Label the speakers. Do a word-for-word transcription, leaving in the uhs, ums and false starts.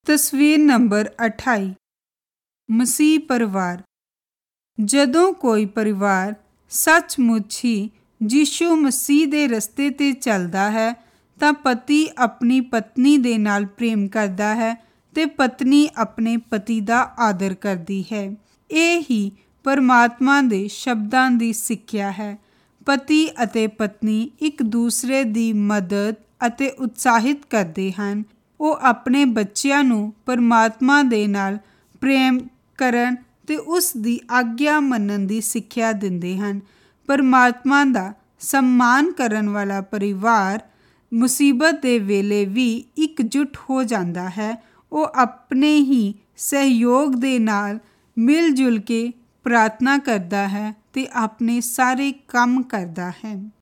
Speaker 1: ਤਸਵੀਰ ਨੰਬਰ ਅਠਾਈ। ਮਸੀਹ ਪਰਿਵਾਰ। ਜਦੋਂ ਕੋਈ ਪਰਿਵਾਰ ਸੱਚਮੁੱਚ ਹੀ ਯਿਸੂ ਮਸੀਹ ਦੇ ਰਸਤੇ 'ਤੇ ਚੱਲਦਾ ਹੈ ਤਾਂ ਪਤੀ ਆਪਣੀ ਪਤਨੀ ਦੇ ਨਾਲ ਪ੍ਰੇਮ ਕਰਦਾ ਹੈ ਤੇ ਪਤਨੀ ਆਪਣੇ ਪਤੀ ਦਾ ਆਦਰ ਕਰਦੀ ਹੈ। ਇਹ ਹੀ ਪਰਮਾਤਮਾ ਦੇ ਸ਼ਬਦਾਂ ਦੀ ਸਿੱਖਿਆ ਹੈ। ਪਤੀ ਅਤੇ ਪਤਨੀ ਇੱਕ ਦੂਸਰੇ ਦੀ ਮਦਦ ਅਤੇ ਉਤਸ਼ਾਹਿਤ ਕਰਦੇ ਹਨ। ਉਹ ਆਪਣੇ ਬੱਚਿਆਂ ਨੂੰ ਪਰਮਾਤਮਾ ਦੇ ਨਾਲ ਪ੍ਰੇਮ ਕਰਨ ਤੇ ਉਸ ਦੀ ਆਗਿਆ ਮੰਨਣ ਦੀ ਸਿੱਖਿਆ ਦਿੰਦੇ ਹਨ। ਪਰਮਾਤਮਾ ਦਾ ਸਨਮਾਨ ਕਰਨ ਵਾਲਾ ਪਰਿਵਾਰ ਮੁਸੀਬਤ ਦੇ ਵੇਲੇ ਵੀ ਇਕਜੁੱਟ ਹੋ ਜਾਂਦਾ ਹੈ। ਉਹ ਆਪਣੇ ਹੀ ਸਹਿਯੋਗ ਦੇ ਨਾਲ ਮਿਲ ਜੁਲ ਕੇ ਪ੍ਰਾਰਥਨਾ ਕਰਦਾ ਹੈ ਤੇ ਆਪਣੇ ਸਾਰੇ ਕੰਮ ਕਰਦਾ ਹੈ।